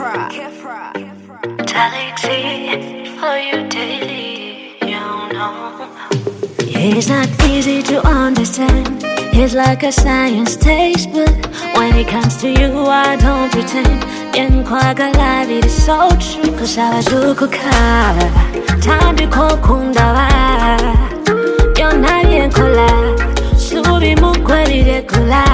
Galaxy for you daily, you know. He's not easy to understand. He's like a science textbook. When it comes to you, I don't pretend. In quagga life, it is so true. Cause I was ukukara. Time to kokundava. You're not in kola. Subi mukweli de kola.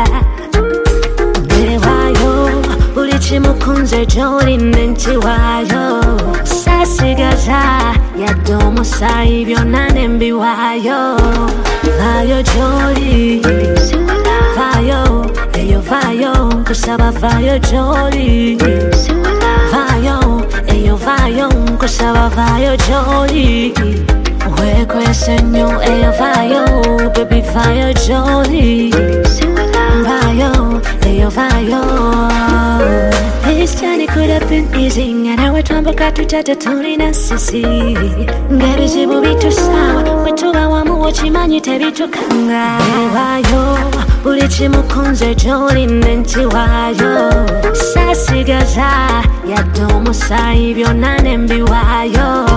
Bewayo. Ulichi mukunze jori nenti wayo. Sasigaza. Yadomo saibyo nanembi wayo. Vayo jori. Vayo. Eyo vayo. Kusaba vayo jori. Vayo. Eyo vayo. Kusaba vayo jori. Wekwe senyo. Eyo vayo. Baby vayo jori. Vayo. Eyo vayo. This journey could have been easy. And I would tumble got to touch a tony na sisi. Ngeri jibu bitu sawa. Wetuba wamu wachimanyi tebitu kanga. Ewayo. Ulichi mukunze joli nenti wayo. Sasigaza. Yadomo saibyo nanembi wayo.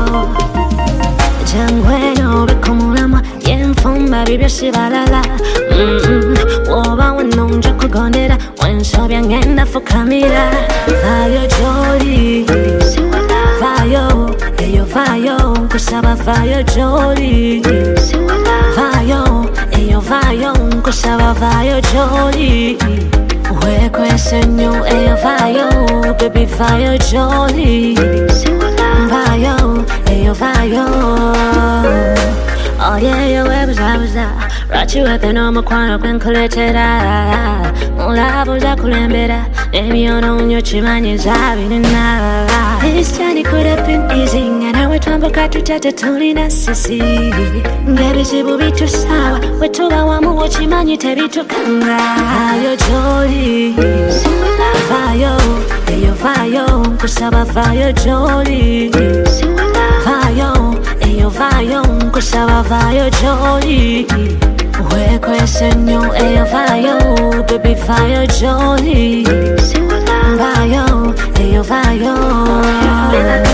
Jangweno bekumulama. Yenfumba bibyo sibalala. Woba wenonja kugonera. Wensobya ngenda fukamira. Vayo joli. Vayo. Eyo vayo. Kusaba vayo joli. Vayo. Eyo vayo. Kusaba vayo joli. Wekwe senyo. Eyo vayo. Baby vayo joli. Vayo. Eyo vayo. Oh yeah, yo, was that? Right you at the normal corner when collected. Mula was a culembera. Maybe you know your chimani is having a This journey could have been easy. And I would tumble got to touch a tony na sisi. Baby, she will be too sour. We told our wamu chimani tebi to kanga. Vayo joli. Vayo. Eyo vayo. Kusaba vayo joli. Vayo. Eyo vayo. Kusaba vayo joli. Wekwe senyo. Eyo vayo. Baby vayo joli. Vayo. Eyo vayo.